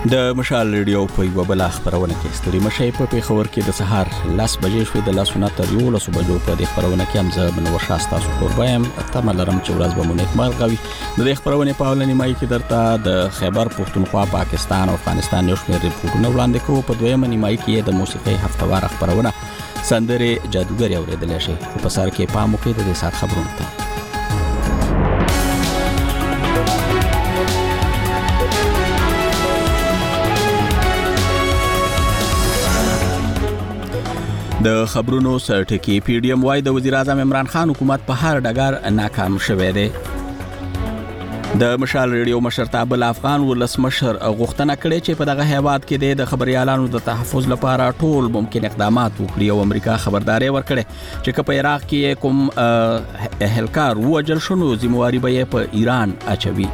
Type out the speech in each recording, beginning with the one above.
د مشال ریډیو په یو بل خبرونه کې ستړي مشي په پیښور کې د سهار 10 بجې شوې د لاسونه تر 11 بجو په دې خبرونه کې هم زه بنور شاستا سپوربایم تمه لرم چې ورځ به مونږ اکمال کوي د دې خبرونه په اولنی مای کې درته د خیبر پښتونخوا پاکستان او افغانستان یو شمېر ریپورتونه وړاندې کوو په دویمه نیمای کې د موسیقي هفتوار خبرونه سندره جادوګر اوریدل شي په سر کې پام وکړئ د دې سات خبرونه ته د خبرونو سرټکی پی ډی ایم وای د وزیر اعظم عمران خان حکومت په هر ډګر ناکام شوه دی د مشال ریډیو مشرتابه افغان ولسمشر غوښتنه کړې چې په دغه هیواد کې د خبريالانو د تحفظ لپاره ټول ممکن اقدامات وکړي او امریکا خبرداري ورکړي چې په عراق کې کوم اهلکار وجل شنو ذمہواری به په ایران اچوي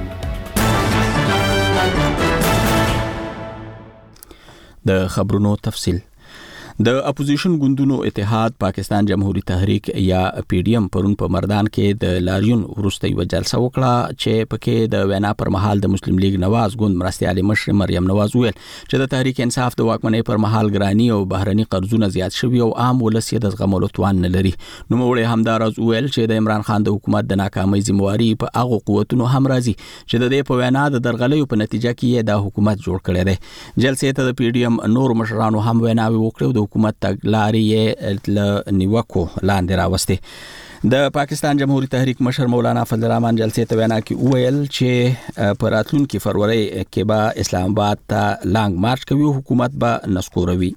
د خبرونو تفصیل د اپوزیشن ګوندونو اتحاد پاکستان جمهوریت تحریک یا پی ډی ایم پرون په مردان کې د لاریون وروستي و جلسه وکړه چې پکې د وینا پر مهال د مسلم لیگ نواز ګوند مرستيالي مشر مریم نواز ویل چې د تحریک انصاف د واکمنۍ پر مهال ګرانی او بهرني قرضونه زیات شوي او عام ولسی د زغملو توان نه لري نو موږ همدارز ویل چې د عمران خان د حکومت د ناکامۍ ذمہواری په هغه قوتونو هم راځي چې د دې په وینا د درغلیو په نتیجه کې د حکومت جوړ کړی دی جلسې ته د پی ډی ایم نور مشرانو هم ویناوي وکړو حکومت تګلاري ل نیوکو لاندې راوستي د پاکستان جمهوریت تحریک مشر مولانا فضل الرحمن جلسې ته وینا کې ویل چې په راتلونکي فروری کې به اسلام آباد ته لانګ مارچ کوي حکومت به نسکوروي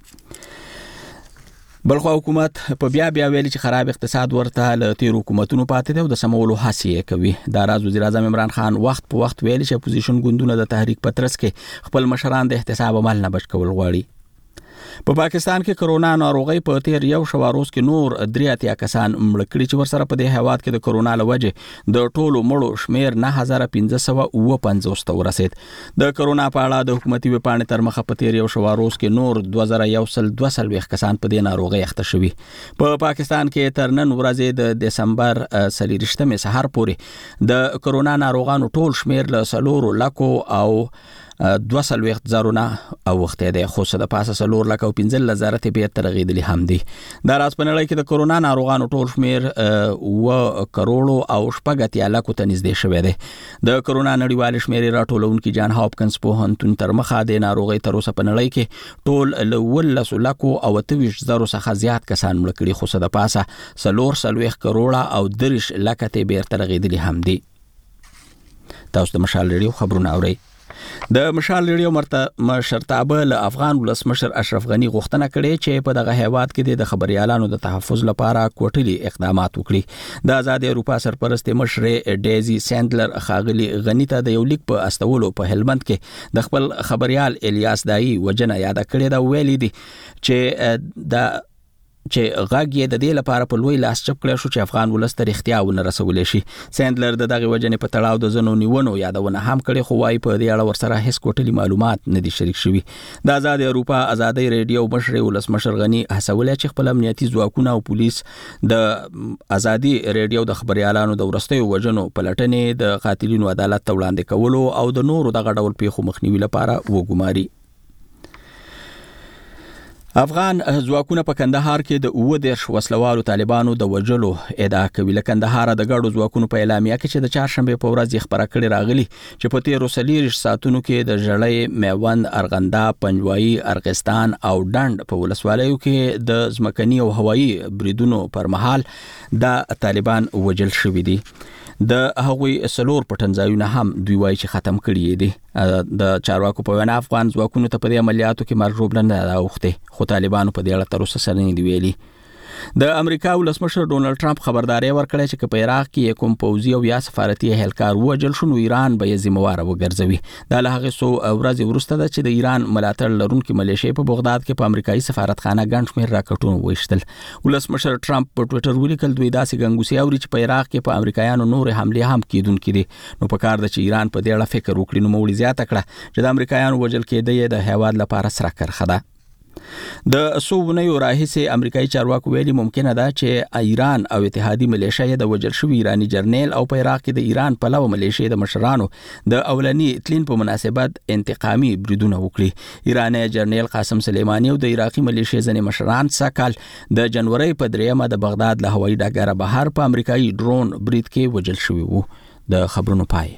بلخو حکومت په بیا ویلي چې خراب اقتصاد ورته له تیر حکومتونو پاتې دی او د سمولو هڅې کوي دا راز وزیر اعظم عمران خان وخت په وخت ویلي چې اپوزیشن ګوندونه د تحریک پترس کې خپل مشران د احتساب عمل نه بچ کول غواړي په پاکستان کې کرونا ناروغي په تیر یو شواروز کې نور 3 کسان مړ کړي چې ورسره په دې هیواد کې د کرونا لوجه د ټولو مړو شمیر 9550 ته ورسید د کرونا په اړه د حکومتي وپاڼې تر مخه په تیر یو شواروز کې نور 2122 کسان په دې ناروغي اخته شوي په پاکستان کې تر نن ورځې د دسمبر 23 سهار پورې د کرونا ناروغانو ټول شمیر له 3 لک او 200 زرونه او وخت دی خو څه د پاسه 3 لک او 15 ته به ترغیدلی هم دي دا راز په نړۍ کې د کرونا ناروغانو ټول شمیر 1 کروڑ او 8 لک ته نږدې شوی دی د کرونا نړیوال شمیر راټولونکو جان هاپکنز پوهنتون تر مخه د ناروغي تر اوسه په نړۍ کې ټول له 13 لک او 23 زره څخه زیات کسان مړ کړي خو څه د پاسه 3 کروڑ او 3 لک ته به ترغیدلی هم دي تاسو د مشال ریډیو خبرونه اورئ د مشال ریډیو مشرتابه له افغان ولسمشر اشرف غنی غوښتنه کړې چې په دغه هیواد کې د خبريالانو د تحفظ لپاره کوټلي اقدامات وکړي د آزاد اروپا سرپرست مشر ډیزي سندلر خاغلی غنی ته د یو لیک په استولو په هلمند کې د خپل خبريال الیاس دای وجنه یاد کړې دا ویلي دي چې غاګ یې د دې لپاره په لوی لاس چپ کړی شو چې افغان ولس ته اختیا ونه رسولې شي سندلر د دغه وجنې په تړاو د زنو نیونو یادونه هم کړي خو وايي په دې اړه ورسره هیڅ کوټلي معلومات نه دي شریک شوي د آزاد اروپا آزادۍ ریډیو مشر ولسمشر غنی هڅولې چې خپل امنیتي ځواکونه او پولیس د آزادۍ ریډیو د خبريالانو د ورستیو وجنو پلټنې د قاتلینو عدالت ته وړاندې کولو او د نورو دغه ډول پیښو مخنیوي لپاره وګماري افغان ځواکونه په کندهار کې د 10 وسلوالو طالبانو د وجلو ادعا کوي لکه کندهار د ګډو ځواکونو په اعلامیه کې چې د چهارشنبه په ورځ خبره کړې راغلي چې په 13 ساعتونو کې د جړۍ میوند ارغندا پنجوایي ارغستان او ډند په ولسوالیو کې د ځمکني او هوایي بریدونو پر مهال د طالبان وجل شوي دي د هغوی سلور پټنځایونه هم دوی وایي چې ختم کړي دي د چارواکو په وینا افغان ځواکونو ته په دې عملیاتو کې مرجوب نه راوخته خو طالبانو په دې اړه تر اوسه سره نه دی ویلي د امریکا ولسمشر ډونلډ ټرمپ خبرداري ورکړه چې په عراق کې کوم پوځي او یا سفارتي اهلکار وجل شنو ایران به ذمہوار وګرځوي دا له هغه سو ورځ وروسته ده چې د ایران ملاتړ لرونکو ملیشې په بغداد کې په امریکایي سفارتخانه ګڼ شمېر راکټونه وشتل ولسمشر ټرمپ په ټوئیټر ولیکل دوی داسې ګنګوسي اوري چې په عراق کې په امریکایانو نور حمله هم کیدونکې دي نو په کار ده چې ایران په دې اړه فکر وکړي نو موږ زیاته کړه چې د امریکایانو وجل کېدې د هیواد لپاره سره کرخه ده د سوونیو راهیسې امریکایي چارواکو ویلي ممکنه ده چې ایران او اتحادي ملیشیا د وژل شوي ایرانی جرنیل او په عراق کې د ایران پلوه ملیشیا د مشرانو د اولنی تلین په مناسبت انتقامي بریدونه وکړي. ایرانی جرنیل قاسم سلیمانی او د عراقي ملیشیا ځینې مشران سکهال د جنوري په 3 د بغداد له هوایي ډګره بهر په امریکایي ډرون برید کې وژل شوي وو. د خبرونو پای.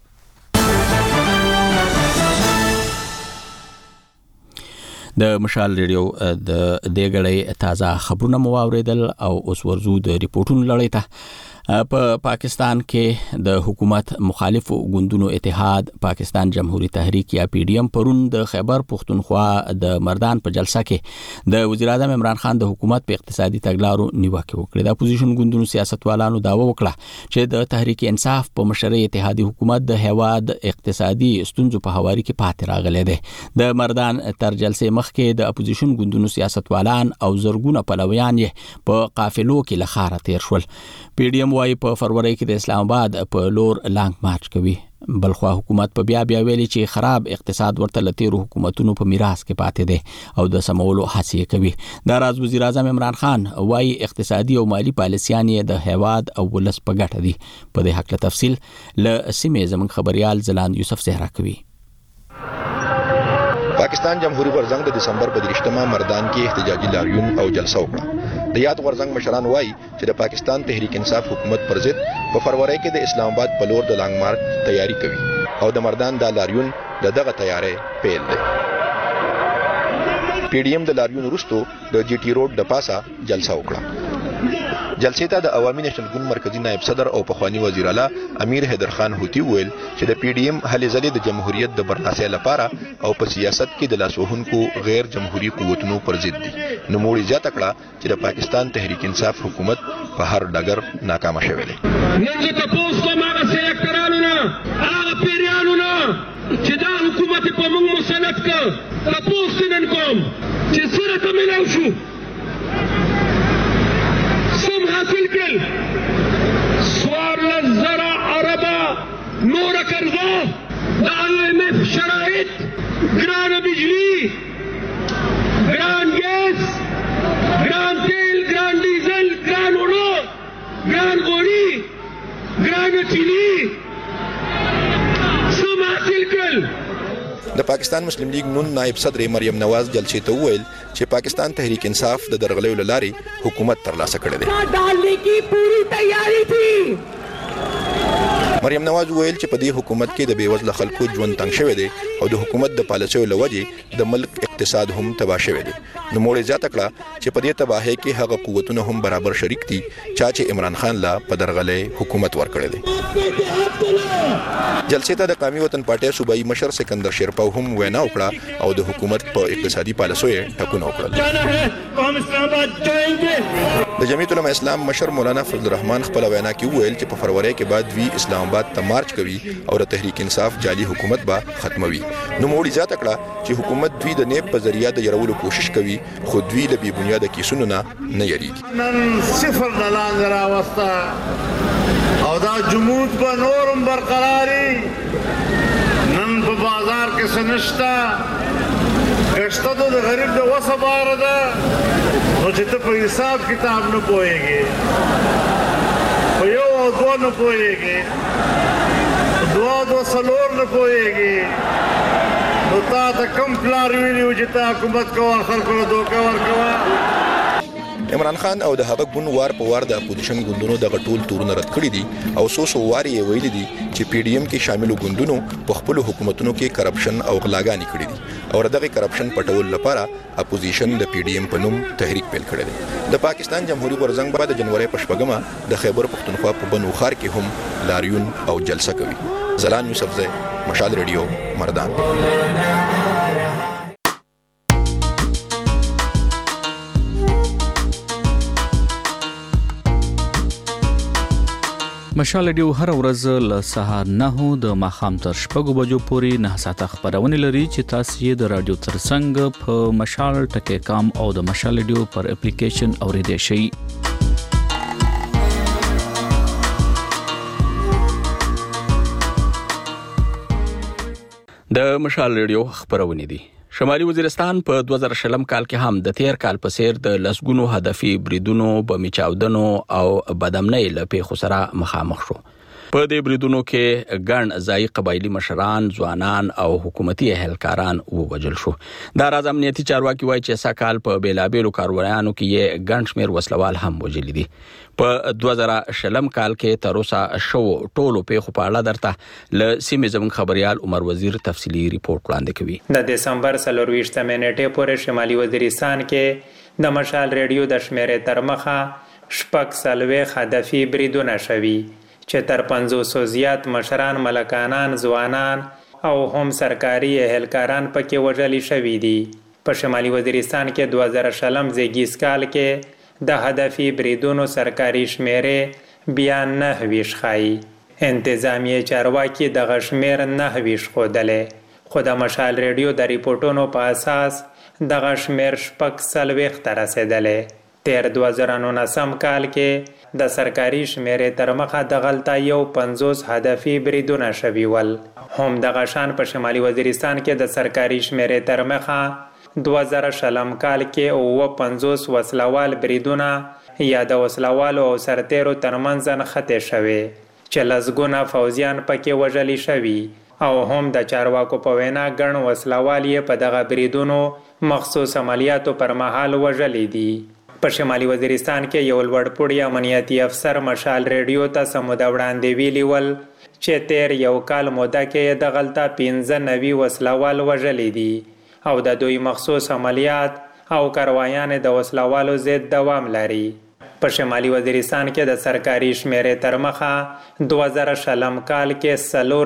د مشال ریډیو د دې غړې تازه خبرونه مو واوریدل او اوس ورزو د ریپورتونو لړۍ ته. په پاکستان کې د حکومت مخالف ګوندونو اتحاد پاکستان جمهوریت تحریک یا پی ډی ایم پرون د خیبر پختونخوا د مردان په جلسه کې د وزیر اعظم عمران خان د حکومت په اقتصادي تګلارو نیوکه وکړه. د اپوزیشن ګوندونو سیاستوالانو داوا وکړه چې د تحریک انصاف په مشرۍ اتحادي حکومت د هواد اقتصادي ستونزو په حواله کې پاتې راغلی دی. د مردان تر جلسې مخکې د اپوزیشن ګوندونو سیاستوالان او زرګونه پلویان یې په قافلو کې لخاره تیر شول. پی ډی ایم وايي په فروری کې د اسلام آباد په لور لانګ مارچ کوي. بلخوا حکومت په بیا ویلي چې خراب اقتصاد ورته لتیرو حکومتونو په میراث کې پاتې دي او د سمولو هڅې کوي. دا راز وزیر اعظم عمران خان وايي اقتصادي او مالی پالیسیان یې د هواد او ولس په ګټه دي. په دې حق له تفصیل له سیمې زموږ خبريال زلاند یوسف زهرا کوي. پاکستان جمهوریت غورځنګ د دسمبر په 23 مردان کې احتجاجي لاریون او جلسه وکړه. د یاد غورځنګ مشران وایي چې د پاکستان تحریک انصاف حکومت پر ضد په فروری کې د اسلام آباد په لور د لانګ مارچ تیاری کوي او د مردان د لاریون دغه تیاری پیل دی. پی ډی ایم د لاریون وروسته د جی ټی روډ د پاسه جلسه وکړه. جلسې ته د عوامي نېشنل ګوند مرکزی نائب صدر او پخوانی وزیر اعلی امیر حیدر خان هوتی ویل چې د پی ډی ایم هلې ځلې د جمهوریت د برلاسۍ لپاره او په سیاست کې د لاسوهونکو غیر جمهوریت قوتونو پر ضد دي. نوموړي زیاته کړه چې د پاکستان تحریک انصاف حکومت په هر ډګر ناکامه شوی دی. نن زه تاسو کوم هغه سیکټرانو نه هغه پیریانو نه چې دا حکومت په موږ مسلط کړ تاسو نن کوم چې سره ته ملاو شو سم حاصل کل سوار لزرع عربا نور کرزا دا IMF شرائط گران بجلی گران گیس گران تیل گران ڈیزل گران اولو گران غوری گران چینی سم حاصل کل. د پاکستان مسلم لیگ نون نائب صدر مریم نواز جلسې ته وویل چې پاکستان تحریک انصاف د درغلیو له لارې حکومت ترلاسه کړی دی. ډالنے کی پوری تیاری تھی. مریم نواز ویل چې په دې حکومت کې د بیوزله خلکو ژوند تنګ شوی دی او د حکومت د پالیسیو له وجې د ملک اقتصاد هم تباه شوی دی. نوموړي زیاته کړه چې په دې تباهۍ کې هغه قوتونه هم برابر شریک دي چې عمران خان لا په درغلي حکومت ورکړی دی. جلسې ته د قومي وطن پارټي صوبایي مشر سکندر شیرپا هم وینا وکړه او د حکومت په اقتصادي پالیسیو ټاکنه وکړه. د جمعیت العلماء اسلام مشر مولانا فضل الرحمن خپل وینا کې ویل چې په فروری کې بعد وی اسلام آباد ته مارچ کوي او د تحریک انصاف جعلي حکومت به ختموي. نوموړي زیاته کړه چې حکومت دوی د نیب په ذریعہ د يرولو کوشش کوي خو دوی له بې بنیاده کیسونو نه یریږي. نن صفر د لاندې راوسته او دا جمود په نورم برقراري نن په بازار کې سنشتا کشته د غریب د وسه بار ده نو چې ته په حساب کتاب نه پوهېږي په یو او دوه نه پوهېږي دوه څلور نه پوهېږي نو تا ته کوم پلار ویلي و چې ته حکومت کوه خلکو له دوکه ورکوه. عمران خان او د هغه ګوند وار په وار د اپوزیشن ګوندونو دغه ټول تورونه رد کړي دي او څو وار یې ویلي دي چې پی ډی ایم کې شاملو ګوندونو په خپل حکومتونو کې کرپشن او غلاګانې کړي دي او دغه کرپشن پټول لپاره اپوزیشن د پی ډی ایم په نوم تحریک پیل کړی دی. د پاکستان جمهوریت غورځنګ بعد د جنوري په 8 د خیبر پختونخوا په بنو خار کې هم لاریون او جلسه کوي. زلان یوسف زئی مشال ریډیو مردان. مشال ریډیو هر ورځ له سهار 9 د ماښام تر 6 بجو پورې 9 ساعته خبرونه لري چې تاسو یې د رادیو ترڅنګ په مشال ټکی کام او د مشال ریډیو پر اپلیکیشن اوریدئ شئ. د مشال ریډیو خبرونه دي. شمالي وزیرستان په 2020 کال کې هم د تیر کال په څیر د لسګونو هدفي بریدونو بمي چاودنو او بدامنۍ له پیښو سره مخامخ شو. په دې بریدونو کې ګڼ ځایي قبایلی مشران، ځوانان او حکومتي اهلکاران ووژل شو. دا راز امنیتي چارواکي وایي چې سکهال په بیلابېلو کاروانونو کې یې ګڼ شمېر وسلوال هم وژلي دي. په 2020 کال کې تر اوسه شو ټولو پیښو په اړه درته له سیمې زموږ خبريال عمر وزیر تفصیلی ریپورت وړاندې کوي. د دسمبر 24 نیټې پورې شمالي وزیرستان کې د مشال ریډیو د شمیرې تر مخه شپږ څلوېښت هدفي بریدونه شوي چې تر 500 زیات مشران، ملکانان، ځوانان او هم سرکاري اهلکاران پکې وژل شوي دي. په شمالي وزیرستان کې 2020 زیږیز کال کې د هدفي بریدونو سرکاري شمیرې بیا 9 ښایي. انتظامیه چارواکي دغه شمیر 9 ښودلې، خو د مشال ریډیو د ریپورټونو په اساس دغه شمیر 4 ته رسېدلې. تیر 2019 کال کې د سرکاري شمیرې تر مخه دغلته یو 50 هدفي بریدونه شوي ول. هم دغه شان په شمالي وزیرستان کې د سرکاري شمیرې تر مخه 2020 کال کې 50 وسلوال بریدونه یا د وسلوالو او سرتیرو ترمنځ نښتې شوي چې لسګونه فوجیان پکې وژل شوي او هم د چارواکو په وینا ګڼ وسلوال یې په دغه بریدونو مخصوص عملیاتو پر مهال وژلي دي. په شمالي وزیرستان کې یو لوړپوړی امنیتي افسر مشال ریډیو ته سموده وړاندې ویلي ول چې تیر یو کال موده کې دغلته 15 وسلوال وژلي دي او د دوی مخصوص عملیات او کاروایان د وسلوالو ضد دوام لري. په شمالي وزیرستان کې د سرکاري شمیرې تر مخه 2020 کال کې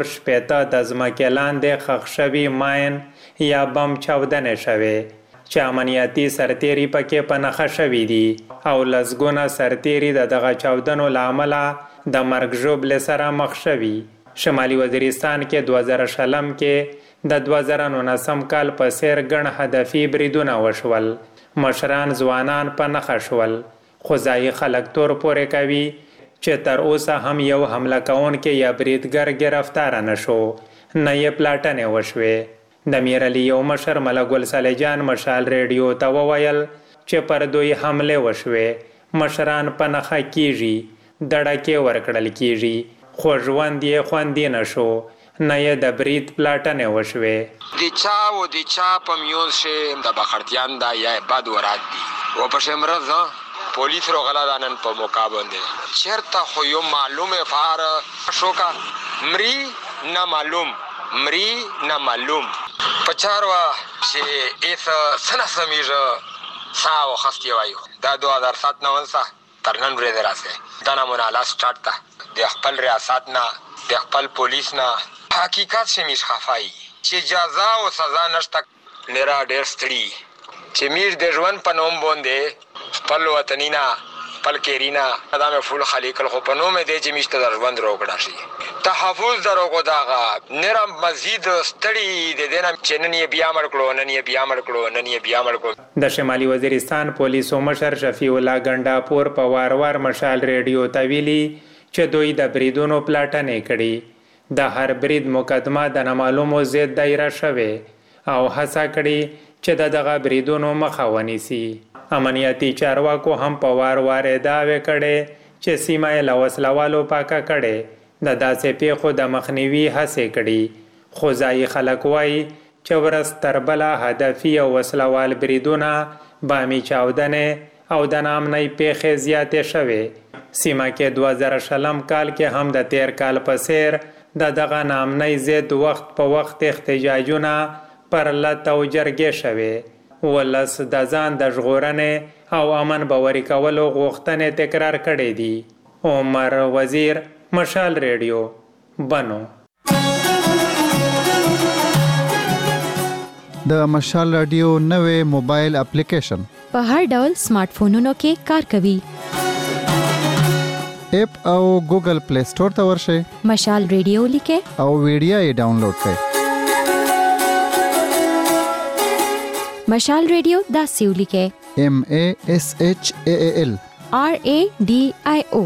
4 د ځمکې لاندې ښخ شوي ماین یا بم چاودنې شوې چې امنیتي سرتیري پکې په نښه شوي دي او لسګونه سرتیري د دغه چاودنو له امله د مرګ ژوبلې سره مخ شوي. شمالي وزیرستان کې 2020 کې د 2019 کال په څیر ګڼ هدفي بریدونه وشول. مشران، ځوانان په نښه شول، خو ځایي خلک تور پورې کوي چې تر اوسه هم یو حمله کوونکی یا بریدګر ګرفتار نه شو، نه یې پلاټنې وشوې. د میرعلي یو مشر ملک ګل صالح جان مشال ریډیو ته وویل چې پر دوی حمله وشوې، مشران په نښه کیږي، دړکې ورکړل کیږي، خو ژوند یې خوندي نه شو، نه یې د برید پلاټنې وشوې. د چا و د چا په میوز شه د بخړتیان دا یا بد ورات دي و په شمرز پولیس رو غلا دانن په موقع باندې چیرته خو یو معلومه فار شوکا مری نه معلوم پچاروا چې ایس سنه سمیجه ساو خستی وایو دا 2007 نونسا تر نن ورځې راځي دا نمونه لا سٹارټ تا د خپل ریاست نه د خپل پولیس نه حقیقت شمیش خفای چې جزا او سزا نشته نرا ډېر ستړي چې میش د ژوند په نوم باندې خپل وطنینا خپل کېرینا دا مې فول خلیق خو په نوم دی چې میشته د ژوند روغړا شي تحفظ دروغو داغه نرا مزید ستړي د دینه چې نن یې بیا مړ کړو. د شمالي وزیرستان پولیسو مشر شفیع الله ګنډاپور په وار مشال ریډیو ته ویلي چې دوی د بریدونو پلاټنې کړي، د هر برید مقدمه د نامعلومو ضد دایره شوې او هڅه کړي چې دغه بریدونو مخه ونیسي. امنیتي چارواکو هم په وار دعوې کړي چې سیمه یې له وسلوالو پاکه کړي، د داسې پیښو د مخنیوي هڅې کړي، خو ځایي خلک وایي چې ورځ تر بله هدفي او وسلوال بریدونه، بامي چاودنې او د ناامنۍ پیښې زیاتې شوې. سیمه کې 2020 کال کې هم د تیر کال په څیر دغه ناامنۍ ضد وخت په وخت احتجاجونه پر لټ او جرګې شوې. ولس د ځان د ژغورنې او امن باوري کولو غوښتنې تکرار کړې دي. عمر وزیر، مشال ریډیو، بنو. د مشال رادیو نوې موبایل اپلیکیشن په هر ډول سمارټ فونونو کې کار کوي. اپ او ګوګل پلی سٹور ته ورشئ، مشال ریډیو لیکئ او ویډیو یې ډاونلوډ کړئ. مشال ریډیو داسې ولیکئ: MASHAAL RADIO.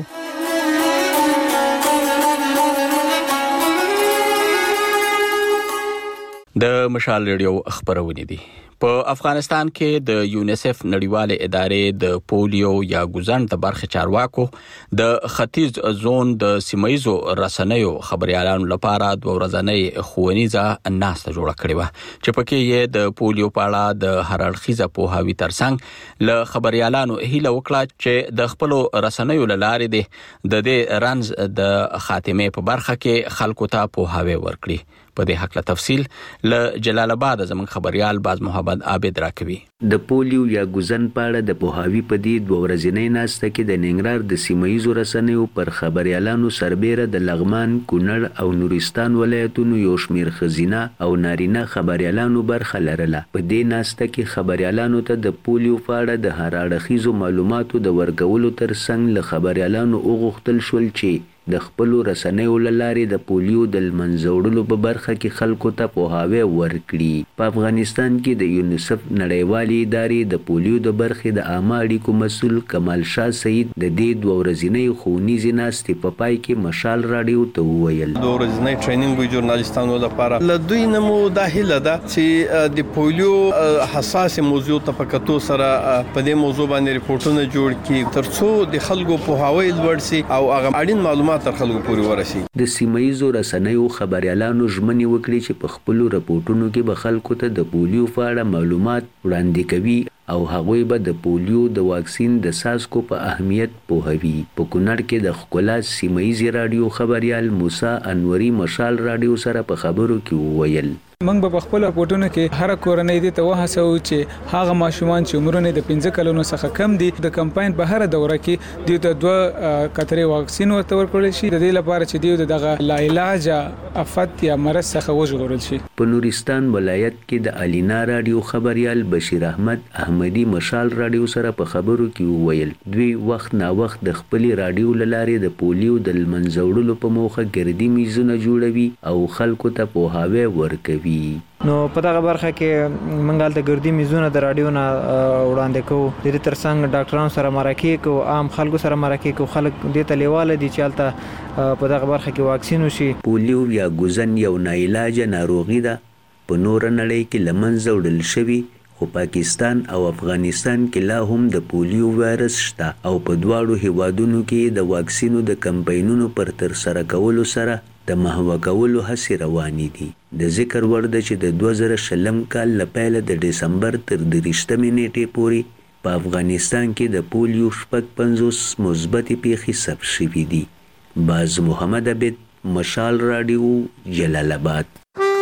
د مشال ریډیو خبرونه دي. په افغانستان کې د یونیسف نړیواله ادارې د پولیو یا ګوزن د برخې چارواکو د ختیځ زون د سیمایزو رسنیو خبريالانو لپاره د ورځنۍ ښوونیزه ناسته جوړه کړې و چې پکې یې د پولیو په اړه د هر اړخیزه پوهاوی ترڅنګ له خبريالانو هیله وکړه چې د خپل رسنیو لارې د دې رنز د خاتمه په برخه کې خلکو ته پوهاوی ورکړي. په دې حق له تفصیل له جلال آباد زمون خبريال باز محمد عابد راکوي. د پولیو یا ګوزن په اړه د پوهاوی په دې دوه ورځې ناسته کې د ننګرهار د سیمایزو رسنیو پر خبريالانو سربېره د لغمان، کونړ او نورستان ولایتونو یو شمېر ښځینه او نارینه خبريالانو برخه لرله. په دې ناسته کې خبريالانو ته د پولیو په اړه د هر اړخیزو معلوماتو د ورکولو ترڅنګ له خبريالانو وغوښتل شول چې د خپل رسنیو لارې د پولیو د منځوړلو په برخه کې خلکو ته پوهاوی ورکړي. په افغانستان کې د یونیسف نړیوالې ادارې د پولیو د برخې د عامه اړیکو مسؤل کمال شاه سعید د دې دوه ورځې ښوونیزې ناستې په پای کې مشال راډیو ته وویل دوه ورځې ټریننګ وی ژورنالیستانو لپاره له دوی نمو داخله ده چې د پولیو حساس موضوع ته پکتو سره په دې موضوع باندې ریپورتونه جوړ کړي ترڅو د خلکو پوهاوی لوړ شي او هغه اړین معلومات تر خلکو پورې ورسي. د سیمایزو رسنیو خبريالانو ژمنې وکړي چې په خپل راپورټونو کې به خلکو ته د پولیو په اړه معلومات وړاندې کوي او هغوی به د پولیو د واکسین د څاڅکو په اهمیت پوهوي. په کونړ کې د ښکلا سیمایزي راډیو خبريال موسی انوري مشال راډیو سره په خبرو کې وویل موږ په خپل راپورټونو کې هر کورنۍ دې ته وهڅو چې هغه ماشومان چې عمرونه د 15 کلونو څخه کم دي د کمپاین په هر دوره کې دوی ته 2 کترې واکسین ورته ورکړل شي د دې لپاره چې دوی دغه لا علاج افت یا مرض څخه وژغورل شي. په نورستان ولایت کې د الینا راډیو خبريال بشیر احمد احمدی مشال راډیو سره په خبرو کې وویل دوی وخت نا وخت د خپل راډیو لارې د پولیو د منځوړلو په موخه ګردي میزونه جوړوي او خلکو ته پوهاوی ورکوي. نو په دغه برخه کې منګال د ګردي میزونه د رادیو نه وړاندې کوو د دې ترڅنګ ډاکټرانو سره مرکه کوو عام خلکو سره مرکه کوو خلک دې ته لیواله دي چې البته په دغه برخه کې واکسین وشي. پولیو یا ګوزن یو ناعلاج ناروغي ده په نور نړۍ کې لمنځه وړل شوی خو پاکستان او افغانستان کې لا هم د پولیو وایرس شته او په دواړو هیوادونو کې د واکسینو د کمپاینونو پر تر سره کولو سره د محو کولو هڅې روانې دي. د ذکر وړ ده چې د 2020 کال له پیله د دسمبر تر 30 نیټې پورې په افغانستان کې د پولیو 50 مثبت پیښې ثبت شوې دي. باز محمد عبد مشال راډیو جلال آباد.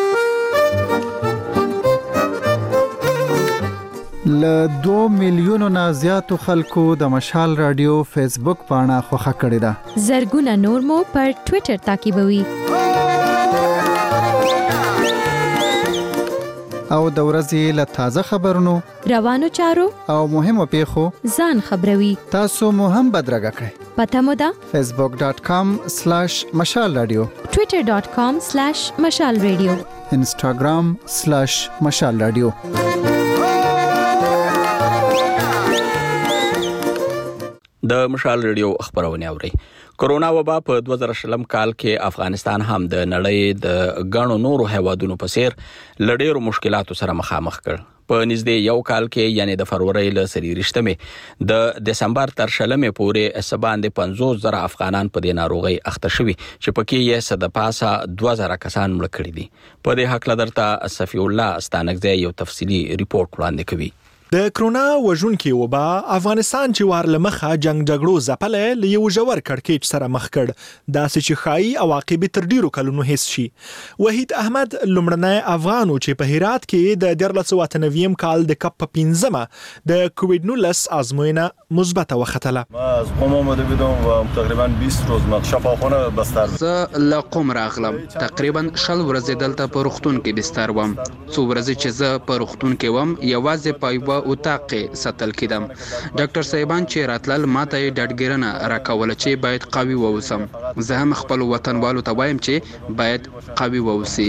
له 2 میلیونو نه زیاتو خلکو د مشال راډیو فیسبوک پاڼه خوښه کړې ده. زرګونه نور مو پر ټوئیټر تعقیبوي. او د ورځې له تازه خبرونو روانو چارو او مهمو پیښو ځان خبروي. تاسو مو هم بدرګه کړئ. پته مو ده facebook.com/مشال رادیو twitter.com/مشال رادیو instagram/مشال رادیو. د مشال ریډیو خبرونه اوري. کرونا وبا په 2020 کال کې افغانستان هم د نړۍ د غنو نورو هیوادونو په څیر لړېرو مشکلاتو سره مخامخ کړ. په نږدې یو کال کې یعنی د فروری له 23 د دسمبر تر 20 پورې سباند 50,000 افغانان په دې ناروغي اخته شوي چې پکې یې صد پاسه 2000 کسان مړ کړي دي. په دې حق لدرته صفی الله استانکزی یو تفصیلی ریپورت وړاندې کوي. د کرونا وژونکي وبا افغانستان چې ورلمخه جنگ جګړو ځپلې له یو ژور کړکېچ سره مخ کړ داسې چې خایي عواقب تر ډیرو کلونو هیڅ شي. وحید احمد لمړنی افغان چې په هرات کې د 1999 کال د کپ 15 د کووډ 19 آزموینه مثبت وختله. ما از قم آمده بودم و تقریبا 20 روز ما شفاخانه بستر بودم. زه له قم راغلم تقریبا 20 ورځې دلته په روغتون کې بستر وم. څو ورځې چې زه په روغتون کې وم یوازې په اتاق ساتل کېدم. ډاکټر صاحبان چې راتلل ماته ډاډګرنه راکوله چې باید قوي ووسم. زه هم خپل وطنوالو ته وایم چې باید قوي ووسی.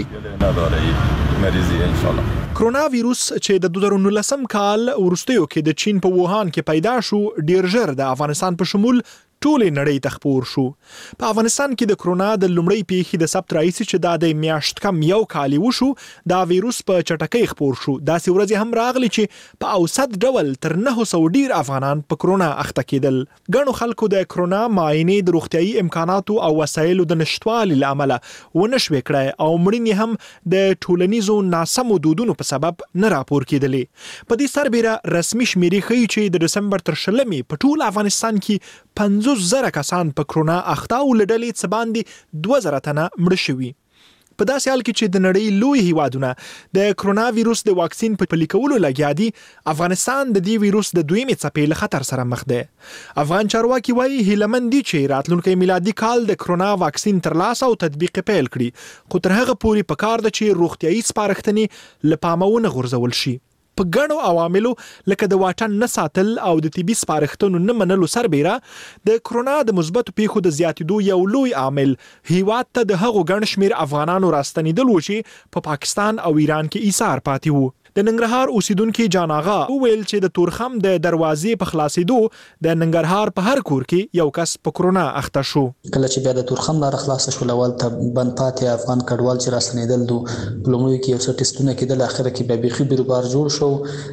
کرونا ویروس چې د 2019 کال ورستیو کې د چین په ووهان کې پیدا شو ډیر ژر د افغانستان په شمول ټولې نړۍ ته خپور شو. په افغانستان کې د کرونا د لومړۍ پیښې د ثبت راځي چې دا د میاشت کم یو کال وشو دا وایروس په چټکۍ خپور شو. داسې ورځې هم راغلي چې په اوسط ډول تر 900 ډیر افغانان په کرونا اخته کېدل. ګڼو خلکو د کرونا معاینې د روغتیايي امکاناتو او وسایلو د نشټوالي لامل ونشوي کړای او مړینې هم د ټولنیزو ناسمو دودونو په سبب نه راپور کېدلې. په دې سربېره رسمي شمیرې ښیي چې د دسمبر تر 20 په ټول افغانستان کې 50,000 کسان په کرونا اخته او لډلې څه باندې 2000 تنه مړه شوي. په داسې حال کې چې د نړۍ لوی هیوادونه د کرونا وایروس د واکسین په پلي کولو لګیا دي، افغانستان د دې وایروس د دویمې څپې له خطر سره مخ دی. افغان چارواکي وایي هیلمن دي چې راتلونکي میلادي کال د کرونا واکسین ترلاسه او تطبیق پیل کړي، خو تر هغه پورې پکار ده چې روغتیايي سپارښتنې له پامه ونه غورځول شي. په ګڼو عواملو لکه د واټن نه ساتل او د طبي سپارښتنو نه منلو سربېره د کرونا د مثبتو پیښو د زیاتېدو یو لوی عامل هیواد ته د هغو ګڼ شمېر افغانانو راستنېدل و چې په پاکستان او ایران کې ایثار پاتې وو. د ننګرهار اوسیدونکو جان آغا وویل چې د تورخم د دروازې په خلاصېدو د ننګرهار په هر کور کې یو کس په کرونا اخته شو. کله چې بیا د تورخم لار خلاص شو لول ته بند پاتې افغان کډوال چې راستنېدل دو لومړی کې یو څه ټیسټونه کېدل، اخر کې بیا بيخي بیروبار جوړ شو.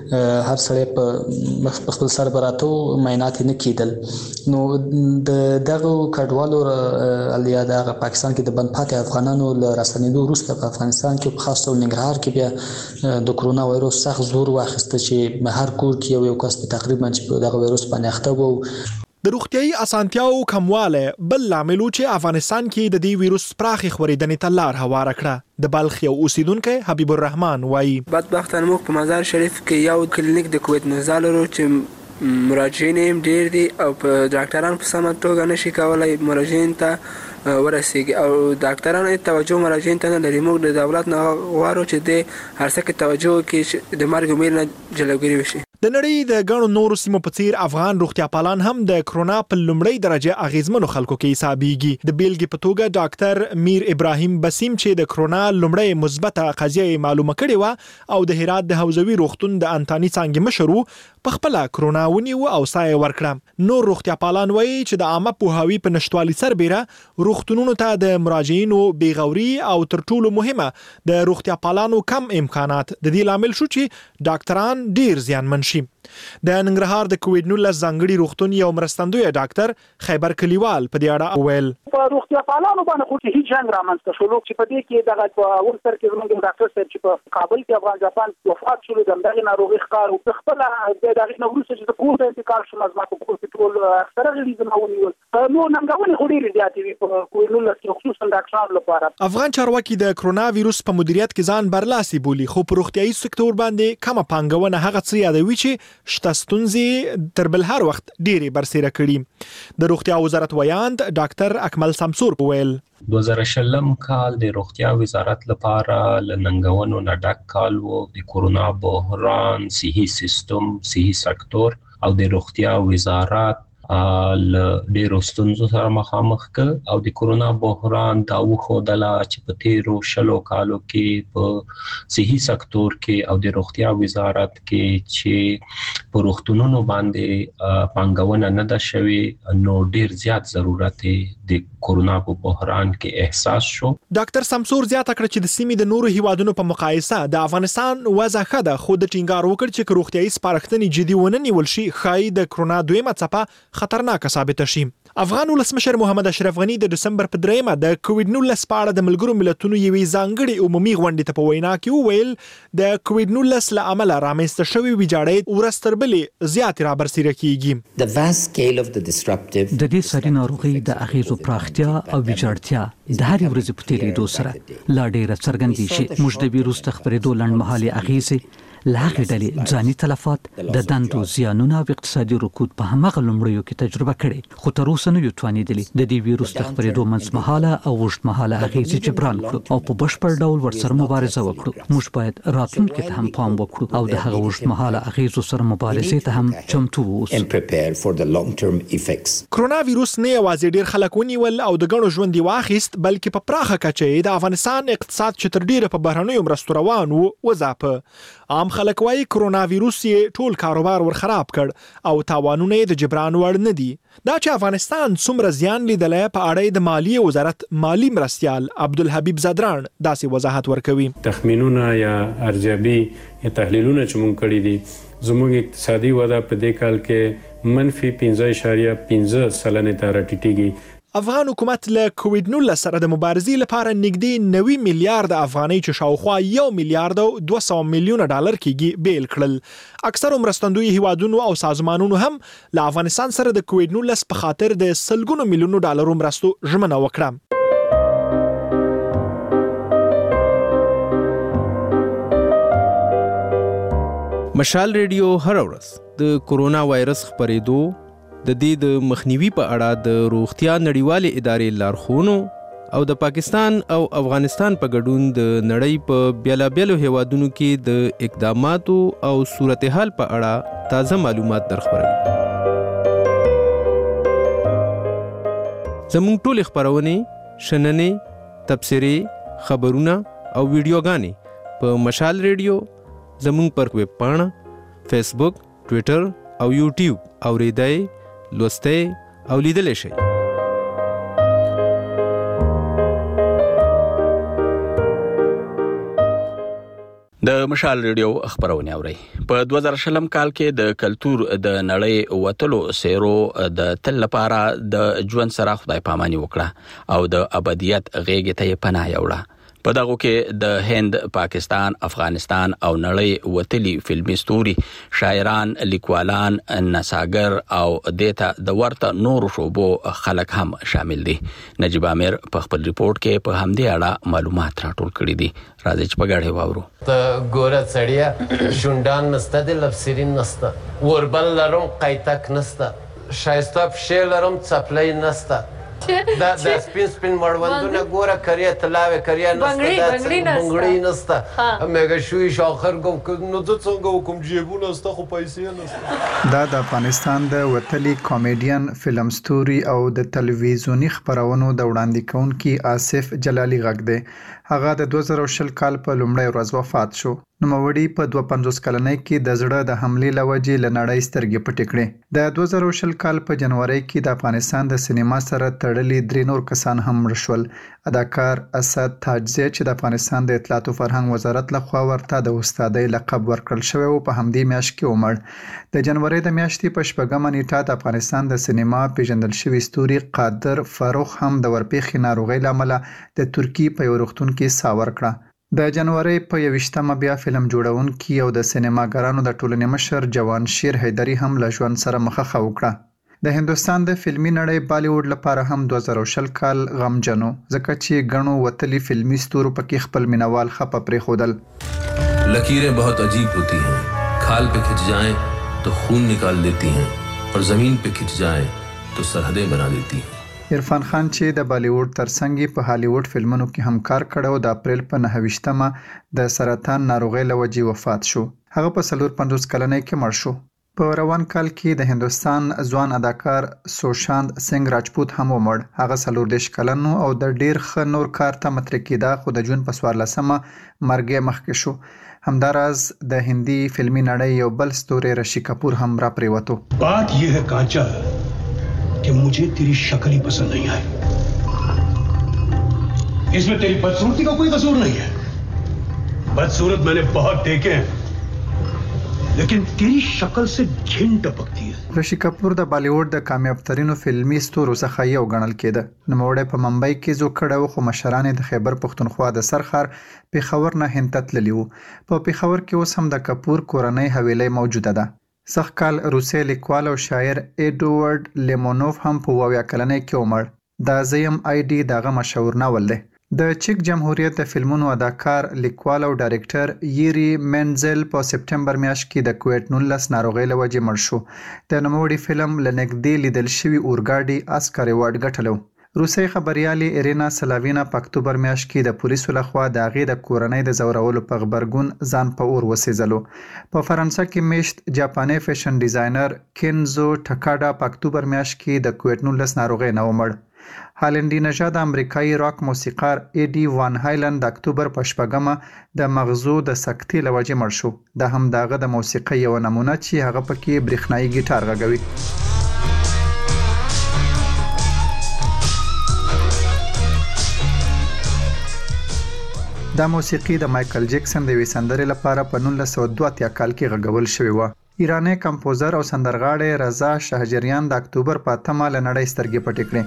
هر سړی په خپل سر براتو معاینات نه کېدل. نو د دغه کډوالو الیا د پاکستان کې د بند پاتې افغانانو له راستنېدو وروسته په افغانستان کې په خاص ډول ننګرهار کې بیا د کرونا وایروس سخت زور واخیسته چې هر کور کې یو کس تقریبا چې دغه وایروس باندې اخته وو. د روغتیايي اسانتیاو کمواله بل لامل چې افغانستان کې د دې وایروس پراخې خورېدنې ته لار هواره کړه. د بلخ یو اوسیدونکی حبیب الرحمن وایي بدبختانه موږ په مزار شریف کې یو کلینیک د کووید 19 لرو چې مراجعین هم ډیر دي او په ډاکټران په سمه توګه نشي کولای مراجعین ته ورسیږي او ډاکټران توجه مراجعین ته نه لري. موږ د دولت نه غواړو چې د هر څه کې توجه وکړي د مرګ امیر نه جلوګیری وشي. د نړۍ د ګڼو نورو سیمو په څیر افغان روغتیا پالان هم د کرونا په لومړۍ درجه اغیزمنو خلکو کې حسابيږي. د بیلګې په توګه ډاکټر میر ابراهیم بسیم چې د کرونا لومړۍ مثبته قضیه معلومه کړې و او د هرات د حوزوي روغتون د انتانی څنګه مشرو په خپل کرونا ونیو او سایه ورکړه. نور روغتیا پالان وایي چې د عامه پوهاوی په نشټوالي سربېره روغتونونو ته د مراجعینو بیغوري او تر ټولو مهمه د روغتیا پالانو کم امکانات د دې لامل شو چې ډاکټران ډیر زیانمن شي. د ننګرهار د کووید 19 ځانګړي روغتون یو مرستندوی ډاکټر خیبر کلیوال په دې اړه وویل په روغتیا پالانو باندې خو هیڅ جنگ رامنځته شو چې په دې کې دغه ورسره کې زموږ ډاکټر صاحب چې په کابل کې افغان جاپان وفات شول دغه ناروغي ښکار او خپل د دغه نوروز چې د کور ته انتقال شو مزما په کور کې ټول اکثره غلیظونه ونیول. نو ننګونې خو ډېرې زیاتې وي په کووید 19 کې خصوصا ډاکټرانو لپاره. افغان چارواکي د کرونا وایروس په مدیریت کې ځان برلاسي بولي، خو په روغتیايي سکتور باندې کومه پانګونه هغه څه یادوي چې شته ستونزې تر بل هر وخت ډېرې برسېره کړي. د روغتیا وزارت ویاند ډاکټر اکمل سمسور وویل 2020 کال د روغتیا وزارت لپاره لننګونو نه ډک کال وو. د کورونا بحران، صحي سیستم، صحي سکتور او د روغتیا وزارت ل ډیرو ستونزو سره مخامخ ک او د کورونا بحران دا وښودله چې په تیرو 20 کالو کې په صحي سکتور کې او د روغتیا وزارت کې چې په روغتونونو باندې پانګونه نه ده شوې، نو ډیر زیات ضرورت د کورونا په بحران کې احساس شو. ډاکټر سمسور زیاته کړ چې د سیمې د نورو هیوادونو په مقایسه د افغانستان وضع ښه ده، خو د ټینګار وکړ چې روغتیايي سپارښتنې جدي ونه نیول شي ښایي د کرونا دویمه څپه خطرناک ثابت شي. افغان ولسمشر محمد اشرف غنی د دسمبر په 3 د کووید 19 په اړه د ملګرو ملتونو یوې ځانګړې عمومي غونډې ته په وینا کې وویل د کووید 19 له امله رامنځته شوې ویجاړې ورستربلې زیات را برسېره کیږي. د دې سړي ناروغي د اغیزو پراختیا او ویجاړتیا د هر ورځې په تیریدو سره لا ډېره څرګندې شي. موږ د ویروس د خپرېدو لنډمهالي اغیزې لاغې ډلې ځاني تلفات د دندو زیانونه او اقتصادي رکود په همغه لومړیو کې تجربه کړي، خو تر اوسه نه یو توانېدلي د دې ویروس د خپرېدو منځمهاله او اوږدمهاله اغیزې جبران کړو او په بشپړ ډول ورسره مبارزه وکړو. موږ باید راتلونکي ته هم پام وکړو او د هغه اوږدمهاله اغیزو سره مبارزې ته هم چمتو اوسو. کرونا ویروس نه یوازې ډېر خلک ونیول او د ګڼو ژوند واخیست، بلکې په پراخه کچه د افغانستان اقتصاد چې تر ډیره په بهرنیو مرستو روان و وځاپه. عام خلک وايي کرونا وایروس یې ټول کاروبار ور خراب کړ او تاوانونه د جبران وړ نه دي. دا چې افغانستان څومره زیان لیدلی په اړه د مالیې وزارت مالی مرستیال عبدالحبیب زادران داسې وضاحت ورکوي. تخمینونه یا ارزیابي یا تحلیلونه چې مونږ کړي دي زموږ اقتصادي وده په دې کال کې منفي 15.5% ته راټیټیږي. افغان حکومت له کووډ-19 سره د مبارزې لپاره نږدې 90 میلیارډ افغانۍ چې شاوخوا 1 میلیارډ او 200 میلیونه ډالر کېږي بیل کړل. اکثر مرستندوی هیوادونو او سازمانونو هم له افغانستان سره د کووډ-19 په خاطر د سلګونو میلیونو ډالرو مرستو ژمنه وکړه. مشال ریډیو هر ورځ د کورونا وایرس خپرېدو د دې د مخنیوي په اړه د روغتیا نړیوالې ادارې لارښوونو او د پاکستان او افغانستان په ګډون د نړۍ په بیلابیلو هیوادونو کې د اقداماتو او صورتحال په اړه تازه معلومات درخبروي. زموږ ټولې خپرونې، شننې، تبصرې، خبرونه او ویډیوګانې په مشال ریډیو زموږ پر ویب پاڼه، فیسبوک، ټویټر او یوټیوب اوریدای، لوستې او لیدلې شي. د مشال ریډیو خبرونه اوري. په 2020 کال کې د کلتور د نړۍ وتلو سیرو د تل لپاره د ژوند سره خدای پاماني وکړه او د ابدیت غېږ ته پناه یوړه. په دغه کې د هند، پاکستان، افغانستان او نړۍ وتلي فلمي ستوري، شاعران، لیکوالان، نڅاګر او دیتا د ورته نورو شوبو خلک هم شامل دي. نجیب عامر په خپل ریپورت کې په همدې اړه معلومات راټول کړي دي. راځي چې په ګډه واورو. ته ګوره سړیه، شونډان نسته، د لبسرین نسته، وربل لرم قیتک نسته، شایسته پښې لرم څپلۍ نسته، دا سپین سپین مړوندونه ګوره کریه تلاوه کریه نسته، بنګړی نسته، میگه شوی شاخر کوم نو د څنګه کوم جیبونه نسته خو پیسې نسته. دا د افغانستان د وتلی کامیډین، فلم ستوري او د تلویزیونی خبرونو د وړاندې کوونکي آصف جلالی غږ دی. هغه د 2020 کال په لومړۍ ورځ وفات شو. نوموړي په 52 کلنۍ کې د زړه د حملې له وجې له نړۍ سترګې پټې کړې. د 2020 کال په جنوري کې د افغانستان د سینما سره تړلي 3 نور کسان هم مړ شول. اداکار اسد تاجزی چې د افغانستان د اطلاعات او فرهنګ وزارت لخوا ورته د استادۍ لقب ورکړل شوی او په همدې میاشت کې ومړ. د جنوري د میاشتې په 4مه نیټه د افغانستان د سینما پیژندل شوی ستوري قادر فاروق هم د ورپېښې ناروغۍ له امله د ترکی په یو روغتون کې ساه ورکړه. د جنوري په 21مه بیا فلم جوړونکي او د سینماګرانو د ټولنې مشر جوان شیر حیدری هم له ژوند سره مخه وکړه. د هندستان د فلمي نړۍ بالیوډ لپاره هم 2020 کال غمجنو، ځکه چې ګڼو وتلي فلمي ستورو پکې خپل مینوال خپه پرېښودل. लकीरें बहुत अजीब होती हैं, खाल पे खिंच जाएं तो खून निकाल देती हैं और ज़मीन पे खिंच जाएं तो सरहदें बना देती हैं. عرفان خان چې د بالیوډ ترڅنګ په هالیوډ فلمونو کې هم کار کړو د اپریل په 9مه د سرطان ناروغۍ له وجې وفات شو. هغه په 54 کلنۍ کې مړ شو. په روان کال کې د هندستان ځوان اداکار سوشانت سنگ راجپوت هم ومړ. هغه 40 کلن او د ډیر ښه نور کار ته مترک کېده، خو د جون په 14مه مرګ مخکې شو. همداراز د هندي فلمي نړۍ یو بل ستوری رشی کپور هم را پریوتو. بات یہ ہے کانچا कि मुझे तेरी शक्ल ही पसंद नहीं आई. इसमें तेरी बदसूरती का कोई कसूर नहीं है. बदसूरत मैंने बहुत देखे हैं, लेकिन तेरी शक्ल से घिन टपकती है. رشی کپور د بالیوډ د کامیاب ترینو فلمي ستورو څخه یو ګڼل کېده. نوموړی په ممبئی کې زو کړه خو مشران د خیبر پښتونخوا د سرخار پیښور نه هند ته تللی وو. په پیښور کې اوس هم د کپور کورنۍ حویلۍ موجوده ده. سخت کال روسي لیکوال او شاعر ایډوارډ لیمونوف هم په 20 کلنۍ کې ومړ. دا زیم آی ډي دغه مشهور ناول دی. د چک جمهوریت د فلمونو اداکار، لیکوال او ډایرکټر یری منزل په سپټمبر میاشت کې د کووډ-19 ناروغۍ له وجې مړ شو. د نوموړي فلم لنګدې لیدل شوی اورګاډي آسکر ایوارډ ګټلو. روسي خبريالي ایرینا سلاوینا په اکتوبر میاشت کې د پولیسو لخوا د هغې د کورنۍ د زورولو په غبرګون ځان په اور وسېځلو. په فرانسه کې میشت جاپاني فیشن ډیزاینر کینزو ټاکاډا په اکتوبر میاشت کې د کووډ-19 ناروغۍ نه ومړ. هالندي نژاد امریکایي راک موسیقار ایډي وان هایلند د اکتوبر په 8 د مغزو د سکتې له وجې مړ شو. دا هم دغه د موسیقۍ یو نمونه چې هغه پکې برېښنایي ګیټار غږوي. دا موسیقي د مایکل جیکسن د یوې سندرې لپاره په 1982 کال کې غږول شوې وه. ایرانی کمپوزر او سندرغاړی رضا شهجریان د اکتوبر په 8 له نړۍ سترګې پټې کړې.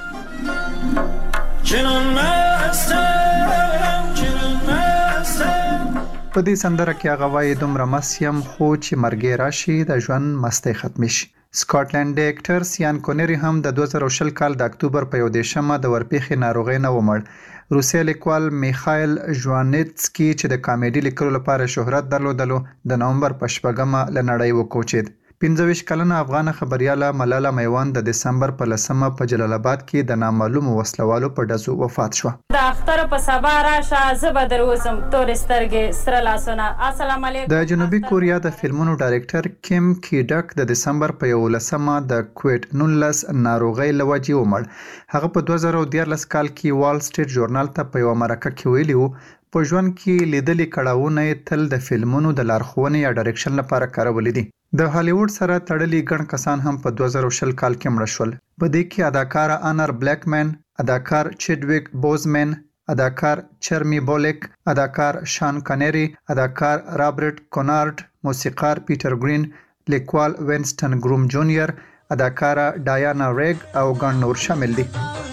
په دې سندره کې هغه وایي دومره مست یم خو چې مرګ راشي د ژوند مستۍ ختمې شي. سکاټلنډي اکټر سیان کونری هم د 2020 کال د اکتوبر په 11 د ورپېښې ناروغۍ نه ومړ. روسي لیکوال میخایل ژوانیتسکي چې د کامیډي لیکلو لپاره شهرت درلودلو د نومبر په 8 له نړۍ وکوچید. 25 کلنه افغان خبرياله ملاله میوان د دسمبر په 10 په جلال آباد کې د نامعلومو وسلوالو په ډزو وفات شو. د اختر په سبا راشه زبر دروزم تور سترګې سره لاسونه. السلام علیکم. د جنوبي کوریا د فلمونو ډایرکټر کیم کی ډک د دسمبر په 11 د کووید 19 ناروغۍ لوجې ومړ. هغه په 2013 کال کې وال سټریټ ژورنال ته په یو مرکه کې ویلي وو په ژوند کې لیدلي کړهونه تل د فلمونو د لارښوونې یا ډایرکشن لپاره کارولې دي. د هالیوډ سره تړلي ګڼ کسان هم په 2020 کال کې مړه شول. په دې کې اداکار آنر بلیکمن، اداکار چیډویک بوزمن، اداکار چرمی بولیک، اداکار شان کنری، اداکار رابرټ کونارډ، موسیقار پیټر گرین، لیکوال وینسټن گروم جونیئر، اداکارا ډایانا ریګ او ګڼ نور شامل دي.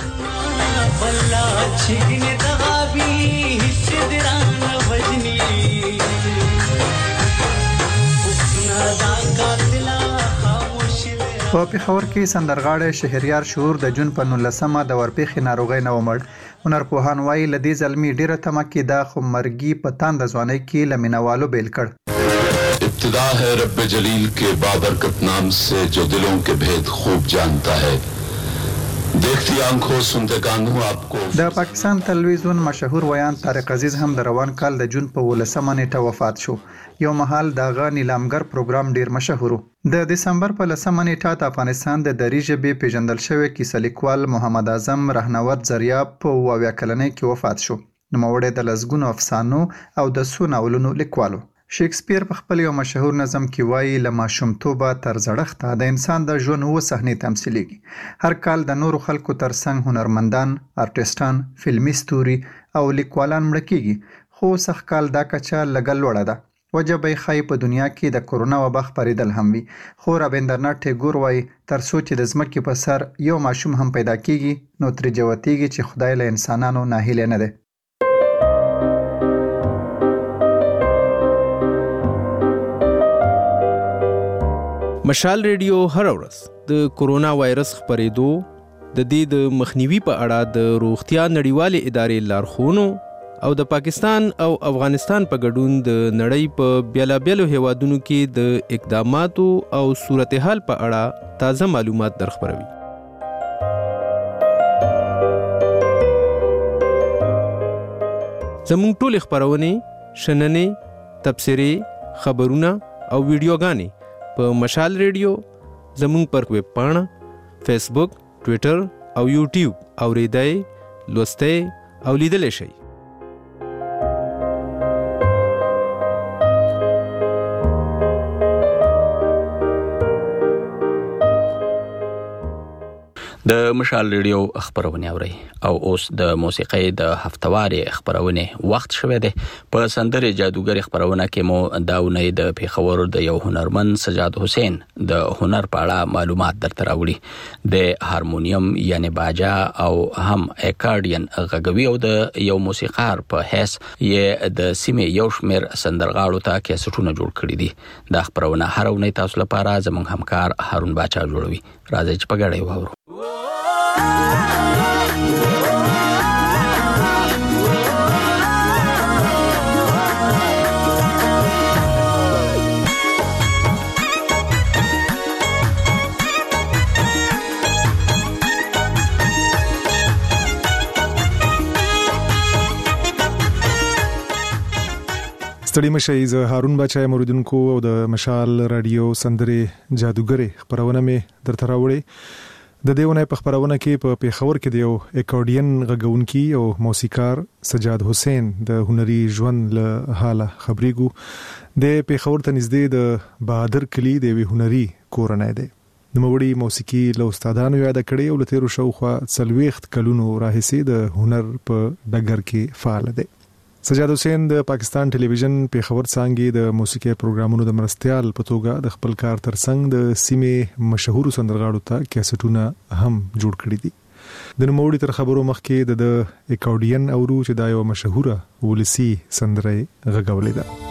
په پېښور کې سندرغاړی شهریار شعور د جون په 19 د ورپېښې ناروغۍ نه ومړ. هنرپوهان وایي له دې زلمي ډیره تمه کېده خو مرګي په تاند ځوانۍ کې له مینوالو بیل کړ. ابتدا ہے رب جلیل کے بابرکت نام سے جو دلوں کے بھید خوب جانتا ہے دیکھتی آنکھوں سنتے کانوں آپ کو. د پاکستان تلویزیون مشهور ویان طارق عزیز هم د روان کال د جون په 19 نیټه وفات شو. یو مهال دغه نیلامګر پروګرام ډیر مشهور و. د دسمبر په 10 نیټه د افغانستان د دری ژبې پیژندل شوی کیسه لیکوال محمد اعظم رهنورد زریاب په 22 کلنۍ کې وفات شو. نوموړی د لسګونو افسانو او د څو ناولونو لیکوالو. شکسپیر په خپل یو مشهور نظم کې وایي له ماشومتوبه تر زړښته د انسان د ژوند و صحنې تمثیلېږي. هر کال د نورو خلکو ترڅنګ هنرمندان، آرټسټان، فلمي ستوري او لیکوالان مړه کیږي خو سږ کال دا کچه لږه لوړه ده. وجه به یې ښایي په دنیا کې د کرونا وبا خپرېدل هم وي. خو رابندرنات ټیګور وایي تر څو چې د ځمکې په سر یو ماشوم هم پیدا کیږي نو ترې جوتیږي چې خدای له انسانانو ناهیلی نه دی. مشال ریډیو هر ورځ د کورونا وایرس خپرېدو د دې د مخنیوي په اړه د روغتیا نړیوالې ادارې لارښوونو او د پاکستان او افغانستان په ګډون د نړۍ په بیلابیلو هیوادونو کې د اقداماتو او صورتحال په اړه تازه معلومات درخبروي. زموږ ټول خبرونه، شننې، تبصرې، خبرونه او ویډیوګانې په مشال ریډیو زموږ پر ویب پاڼه، فیسبوک، ټویټر او یوټیوب اوریدای، لوستای او لیدلی شئ. د مشال ریډیو خبرونه اوري او اوس د موسیقۍ د هفتواري خبرونه وخت شوه دی. په سندره جادوګر خبرونه کې مو داونه د پیښور د یو هنرمند سجاد حسین د هنر په اړه معلومات درته راوړي. د هارمونیم یعنی باجا او هم اکارډین غږوي او د یو موسیقار په حیث یې د سیمې یو شمېر سندرغاړو ته کیسټونه جوړ کړي دي. دا خبرونه هر ونې تاسو لپاره زموږ همکار هارون باچا جوړوي. راځي چې په ګډه وورو. ستړي مشئ. زه هارون باچا موریدونکو او د مشال رادیو سندره جادوګر خبرونه می درته راوړي. د دېونه په خبرونه کې په پیښور کې د یو اکورډین غږونکي او موسیقار سجاد حسین د هنري ژوند له حاله خبرېګو د پیښور ته نږدې د بهادر کلی د وی هنري کورنۍ دی. د موړي موسیقي له استادانو یاد کړي او له تیرو شاوخوا 40 کلونو راهیسې د هنر په ډګر کې فعال دی. سجاد حسین د پاکستان ټلویزیون پیښور څانګې د موسیقي پروګرامونو د مرستيال په توګه د خپل کار ترڅنګ د سیمې مشهور سندرغاړو ته کیسټونه هم جوړ کړي دي. د نوموړي تر خبرو مخکې د اکورډین اورو چې دا یو مشهوره ولسی سندره غږولې ده.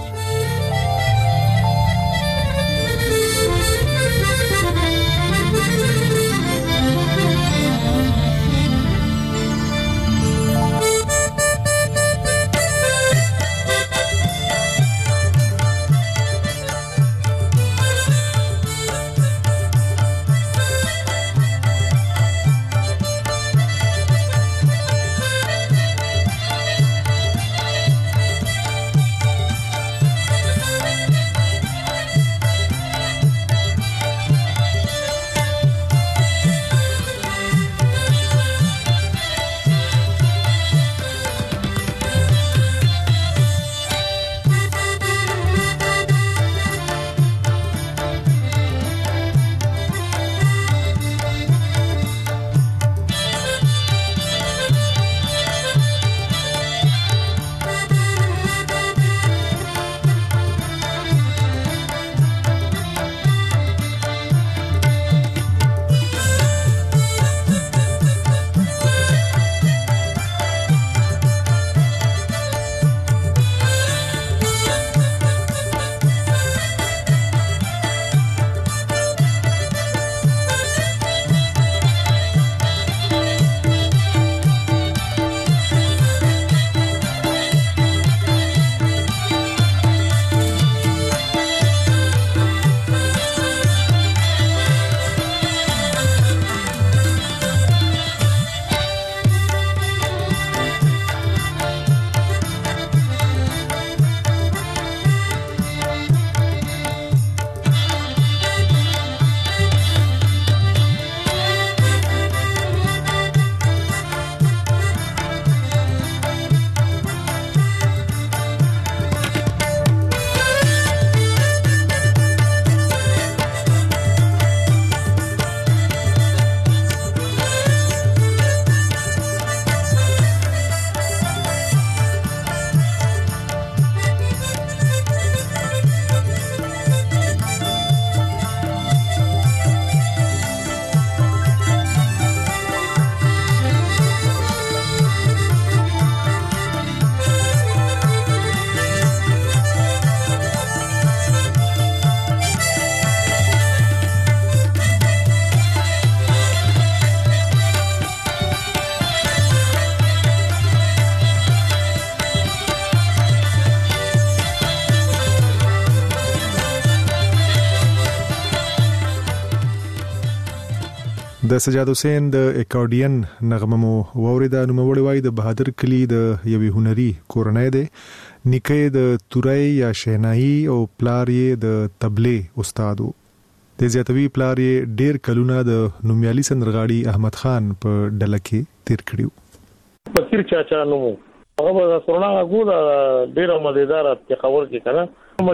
د سجاد حسین د اکورډین نغمه مو ووریدا. نوموړی وایي د بهادر کلی د یوې هنري کورنۍ دی. نیکه د تورای یا شینایی او پلار یې د تبلې استاد و. د زیاتوي پلار یې ډیر کلونه د نومیالي سندرغاړي احمد خان په ډله کې تیر کړیو. فقیر چاچا نو هغه د سرنا غوډه ډیره مزیدار خبر کې کنه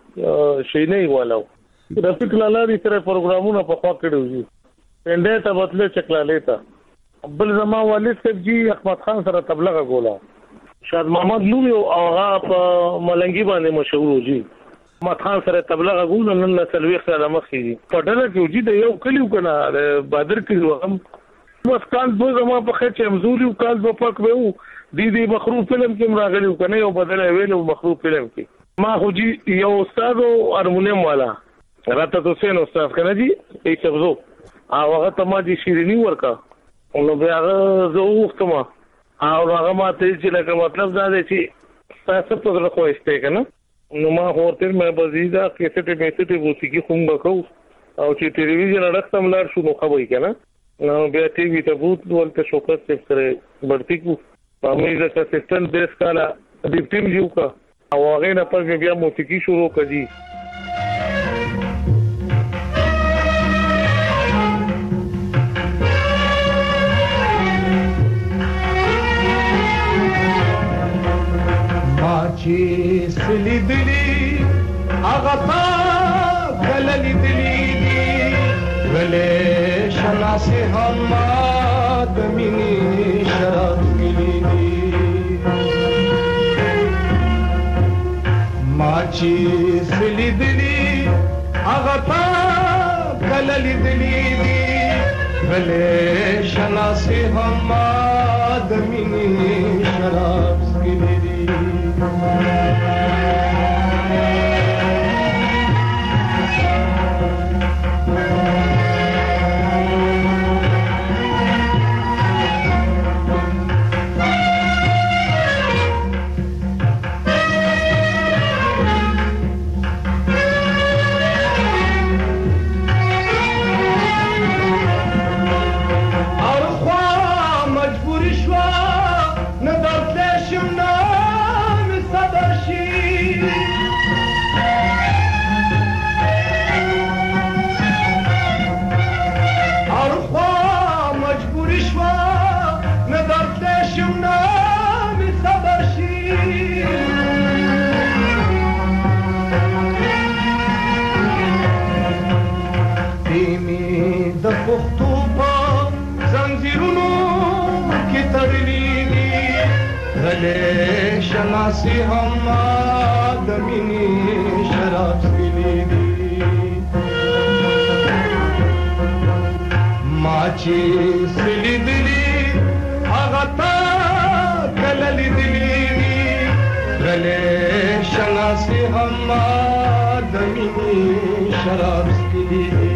مشهور شینایی والو رفیق لاله دې سره پروګرامونه په خوا کړو پنده ته بدله چکلا لیتا بل زما والد صاحب جی احمد خان سره تبلیغ غولا شاد محمد نومي او هغه په ملنګي باندې مشهور جی احمد خان سره تبلیغ غولا نن سلوي خلک مخې په ډله کې جی د یو کلیو کنه بادر کې هم بس کال دو زما په خچ همزوري او کال په پک وو دي مخروف فلم کې مراغلي کنه یو بدل ویلو مخروف فلم کې ما خو جی یو استاد او هارمونیم والا راته حسین استاد کنه جی ای سبزو هغه ته ما دي شیرینی ورکا نو بیا زه وختم او هغه ما ته چې لکه مطلب دا دی چې تاسو په غره خوښته کنه نو ما هورتل مې بزیدا کیسټه میسټه موسیقي کوم وکاو او چې ټلویزیون اړختم لار شو نو خبرې کنه نو بیا ټي وي ته بوت ولته شوکت څخه سره برتی کو په مې د اسسټنټ بیس کاله د ټیم یو کا او هغه نه پر بیا موسیقي شروع کړي. لیدلی هغه تا کله لیدلی دي غلې شناسې هم د مینې شراب لیدلی دي ما چې لیدلی هغه تا کله لیدلی دي غلې شناسې هم د مینې شراب لیدلی دي شناسي هم د مینې شراب څکلي دي ما چې لیدلي هغه تا کله لیدلي دي غلې شناسي هم د مینې شراب څکلي دي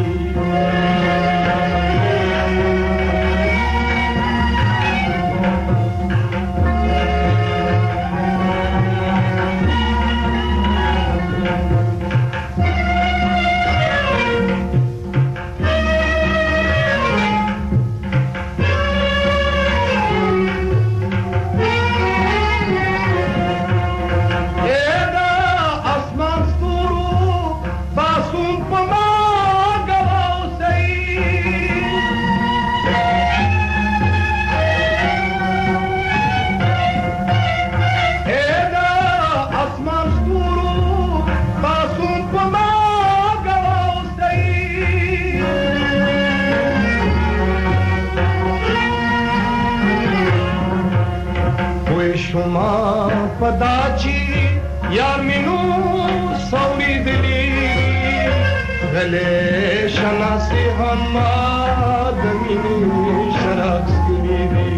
پداچی یار مینو سوری دلی غلې شناسي هم د مینې شراب څکلي دي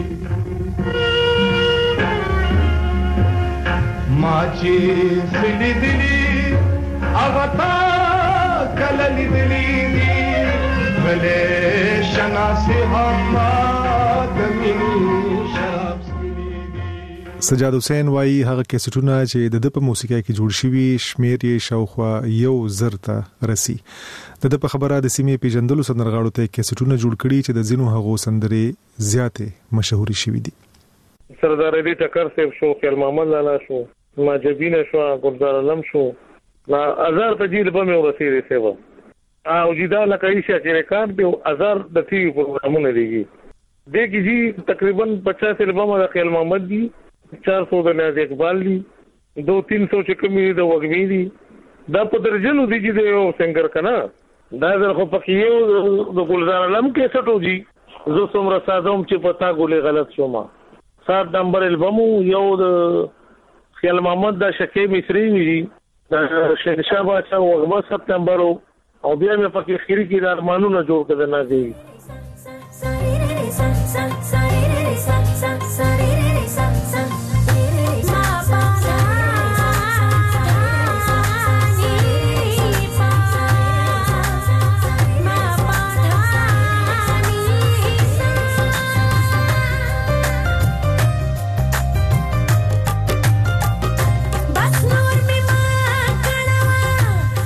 ما چې لیدلي هغه تا کله لیدلي دي غلې شناسي هم د مینې شراب سجاد حسین وایي هغه کیسټونه چې د په موسیقۍ کې جوړ شوي شمیر یې شاوخوا 1,000 ته رسي د په خبره د سیمې پیژندلو سندرغاړو ته کیسټونه جوړ کړي چې د زینو هغو سندرې زیاتې مشهوري شوې دي سردار علي ټکر صاحب شو خیال محمد لالا شو ماجبین شو ګلزار علم شو لا هزار تجیل په مې ورسېږي سیوا او جدا لکه ایشا چې ریکارډ دی هزار د ټي وي پروګرامونه دیږي دغه جی تقریبا 50 البم د خیال محمد دی 400 د نیاز اقبال دی 200-300 چې کومې د وګمې دي دا په درجنو دي چې یو سنگر کنا دا خو پکې یو د ګلزار علم کې سټو جی زه څومره سادوم چې پتا ګولې غلط شوم 7 نمبر البم یو د خیال محمد د شکی مصری وی د شهنشاه بادشاہ وګما سپتمبر او بیا مې پکې خيري کې د ارمانونو جوړ کړل نه دی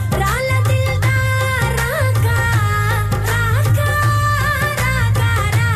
राका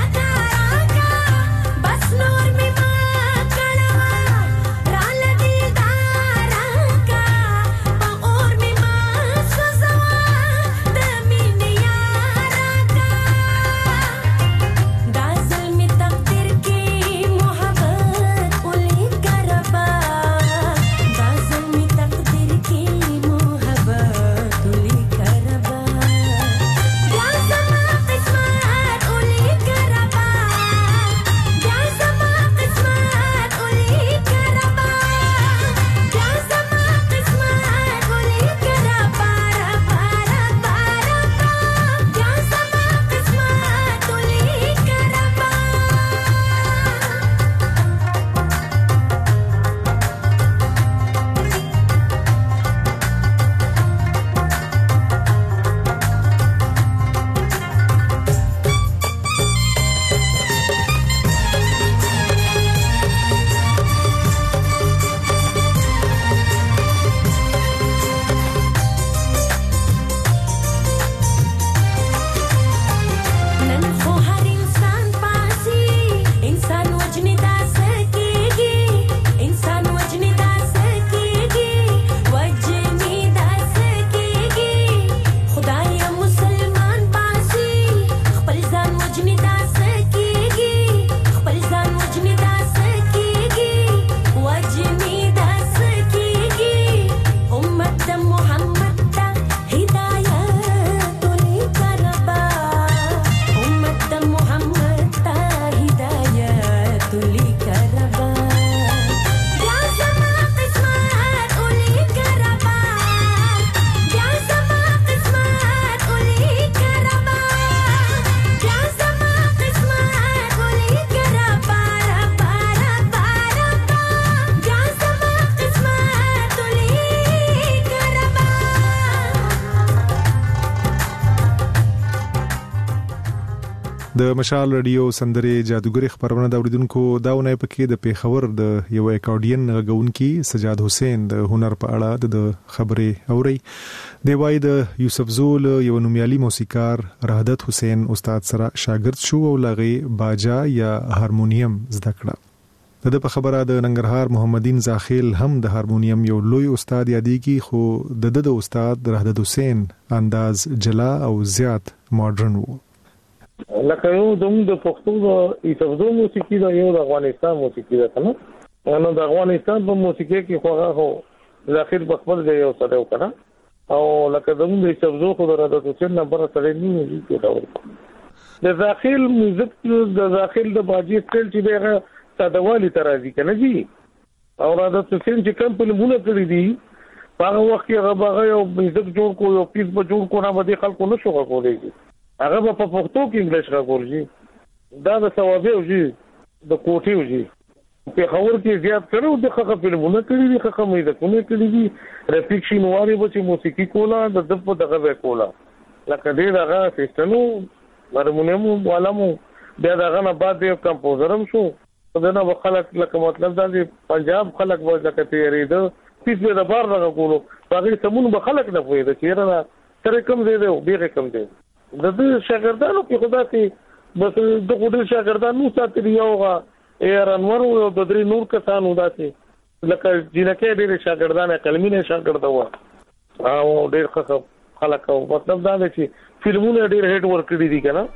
د مشال رادیو سندره جادوګری خبرونه د اوریدونکو داونه پکې د پیښور د یو اکارډین غونکي سجاد حسین د هنر په اړه د خبرې اوري دی وای د یوسف زول یو نومیالي موسیقار راحت حسین استاد سره شاګرد شو او لغه باجا یا هارمونیم زده کړه د په خبره د ننګرهار محمدین زاخیل هم د هارمونیم یو لوی استاد یادېږي خو د استاد راحت حسین انداز جلا او زیات ماډرن وو لکه یو د پښتو د ایتفزو موسیقي دا یو د افغانستان موسیقي ده کنه نو د افغانستان په موسیقي کې خو ځاخر بخبل دی یو سره وکړه او لکه د ایتفزو خو د راحت حسین نمبر سره نه کېداو د ځاخر میوزیک د ځاخر د باجی سټایل چې دغه سادهوالي ترازی کنه جی او راحت حسین چې کوم فلمونه کړی دي هغه وخت کې هغه یو میوزیک جوړ کو یو پیس به جوړ کو نه باندې خلکو نشو غوړي هغه په پښتو کې انګلیش راغورځي دا د ثوابه وږي د کوټي وږي په خبر کې زیات کړو د خخه فلمونه کړی دي خخه مې د کومه کړی دي رفیق شینواری به چې موسیقي کولا د دغه دغه کولا لکه دې دغه سیستنو هارمونیم والامو بیا دغه نه بعد یو کمپوزرم شو دا نه خلک لکه مطلب دا چې پنجاب خلک به لکه تیرې ده پیس به د بار نه کولو هغه سمون به خلک نه پوي د چیرې سره کم دی او ډیر کم دی د دې شاګردانو کې خدا ته بس د خپل شاګردانو ساتلی یوغه ایر انور او د درې نور کسانو داسې لکه جنکه ډېر شاګردان کلمینه شاګرد و او ډېر خلک مطلب دا دی چې فلمونه ډېر هټ ور کړی دي کنه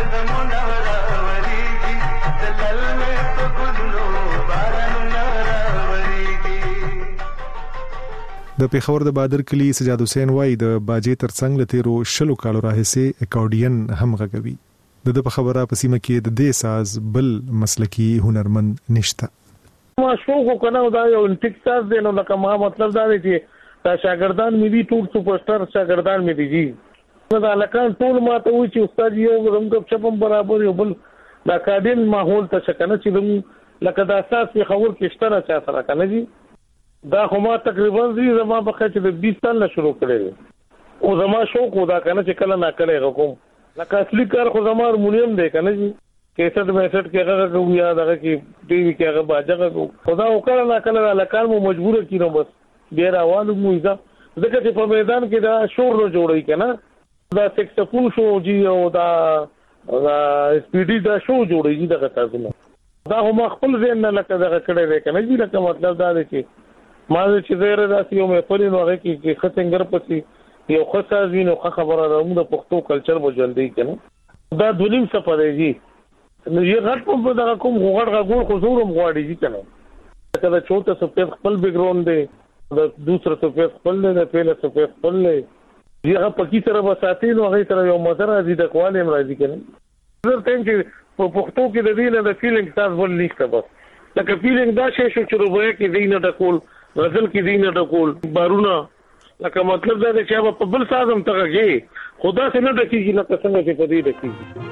د پیښور د بادر کلی سجاد حسین وای د باجې ترڅنګ لتیرو شلو کالو راهسه اکورډین هم غږوي. د په خبره په سیمه کې د دې ساز بل مسلکی هنرمند نشته. ما شوق کنه دا یو ټیکټاک دی نو لکه ما مطلب دا دی چې دا شاګردان مې دي ټول سپورټر شاګردان مې دي جی دا لکه ټول ما ته وی چې استاد یو زموږ چپم برابر یو بل دا کاډین ماحول ته څنګه چې زموږ لکه دا اساس په خبر کې شته چا سره کنه جی دا خو ما تقریبا زما په خاطر د 20 سال نه شروع کړی او زما شوق ودا کنه چې کله نا کله کوم لکه اصلي کار خو زما هارمونیم دی کنه جی کیسټ میسټ کې هغه کوم یا دغه کې ټي وي کې هغه باجه کو خدا وکړه نا کله لکه مو مجبور کینو بس ډیر اوالو مو ځکه چې په میدان کې دا شور نه جوړی کنه دا سکسفون شو جی او دا سپیډي دا شو جوړی دغه تاسو نه دا هم خپل ځین نه لکه دغه کړه دی کنه جی لکه مطلب دا دی چې ما چې زیره داسې یو مې پرې نو هغه کې ختنګر پسې یو خاصه وینو خبره راوم د پښتو کلچر وجندې کنه دا دولیم صفه دی جی نو یې غټ په دغه کوم غوړ غوړ خو زورم غواړي جی کنه دا چوته سفید خپل بیک گراوند دی د دوسر سفید خپل دی د پیله سفید خپل دی هغه پکې سره وساتې نو هغه سره یو مزر راځي د کوالم راځي کنه زه ته چې په پښتو کې د دې نه د فیلینګ تاسو ول نشته بس لکه فیلینګ دا شی شو چې روبه کې دینه د کول غزل کې دینه ډکول بارونه لکه مطلب دا چې په بل سازم تګږي خدا څخه نه ډکیږي لکه څنګه چې په دې ډکیږي.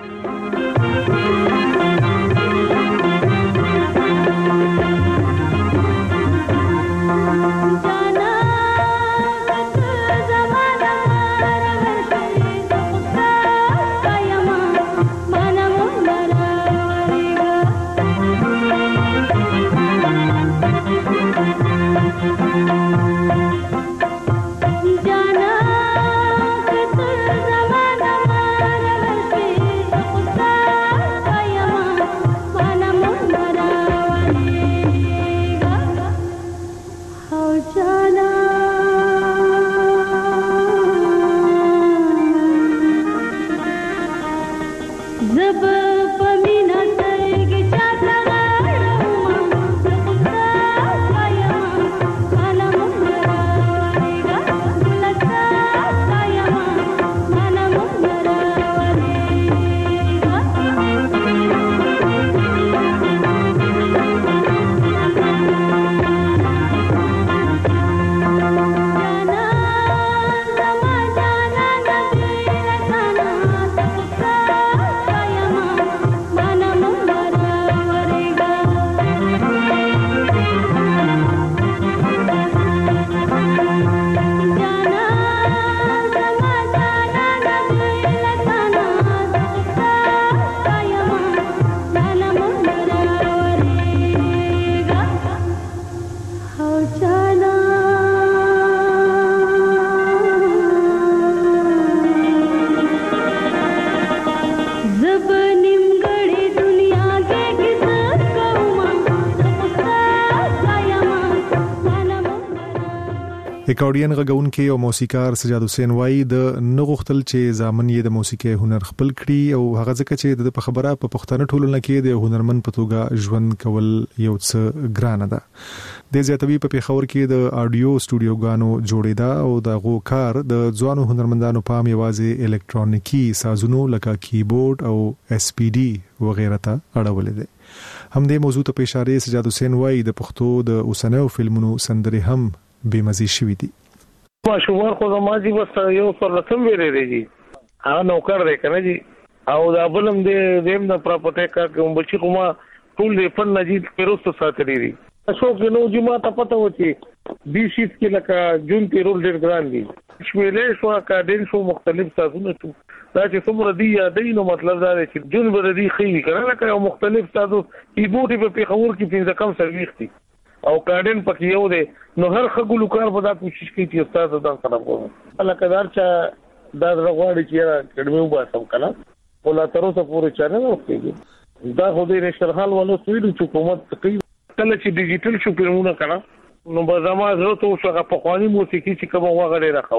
اکورډین غږونکي او موسیقار سجاد حسین وای د نغختل چې ځامن یې د موسیقي هنر خپل کړي او هغه ځکه چې د خبره په پښتنه ټولنه کې د هنرمند په توګه ژوند کول یو څه ګرانه ده. د زیاتوي په پیښور کې د اډیو سټوډیوګانو جوړیدا او د غو کار د ځوانو هنرمندانو پام یوازې الکترونیکی سازونو لکه کیبورډ او اس پی ډي وغیرہ ته اړولې ده. هم د موضوع ته اشاره سجاد حسین وای د پښتو د اوسنیو فلمونو سندري هم بمزي شوې دي. ماشومان خو زماجی بس یو پر رقم ویلې دي هغه نوکر دی کنه جی او دا بلم دې زم د پراپرټي کا کوم بچی کومه ټول دې فن نجیب پیروست ساتلی دي اشو کې نو جما ته پته وتی بي شیف کې لکه جون پیرول ډېر ګران دي شویلې شو اکاډین شو مختلف سازونه شو دا چې څومره دی یادې نو مطلب دا دی چې جون بردي خېوي کړه لکه مختلف سازو کیبورډ په پیښور کې پنځه کم سرویس دي او کارډن پکې یو دی نو هر خګلو کار په دا کوشش کوي چې استاد دا سره کوو لکه دا دا غواړي چې کډمه وباسم کنه ولا تر اوسه پورې چانه نه وکړي دا خو دې نشر حال ولو سویل حکومت کوي کله چې ډیجیټل شو پیرونه کنه نو به زما زه ته شغه په خواني موسیقي چې کوم وغړې راخوي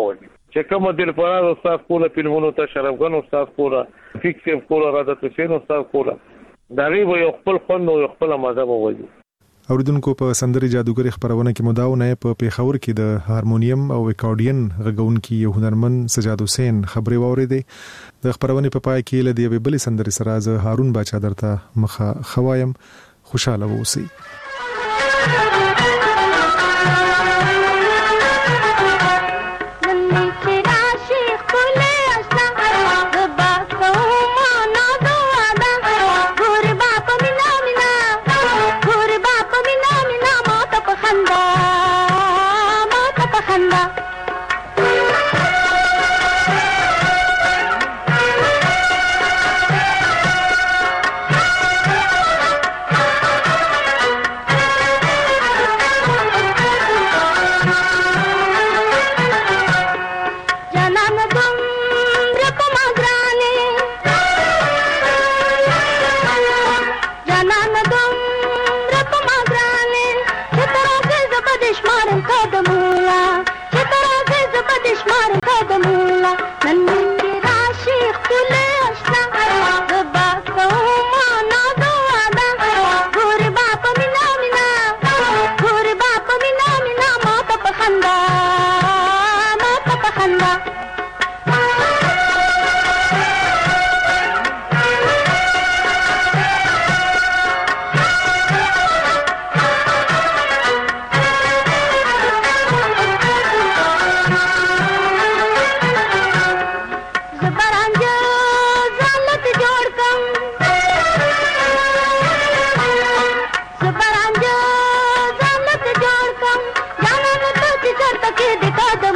چې کوم دل فراز استاد کوله فلمونو ته شرفګن استاد کوله فکر کوله رادت حسین استاد کوله دا غي یو خپل فن او خپل مذهب وایي. اوریدونکو په سندري جادوګر خبرونه کې مداونه په پیښور کې د هارمونیم او اکورډین غږونکي یو هنرمن سجاد حسین خبري واوریدې. د خبرونه په پای کې لدی به بل سندري سراز هارون باچا درته مخه خوایم. خوشاله اوسئ. के दिखा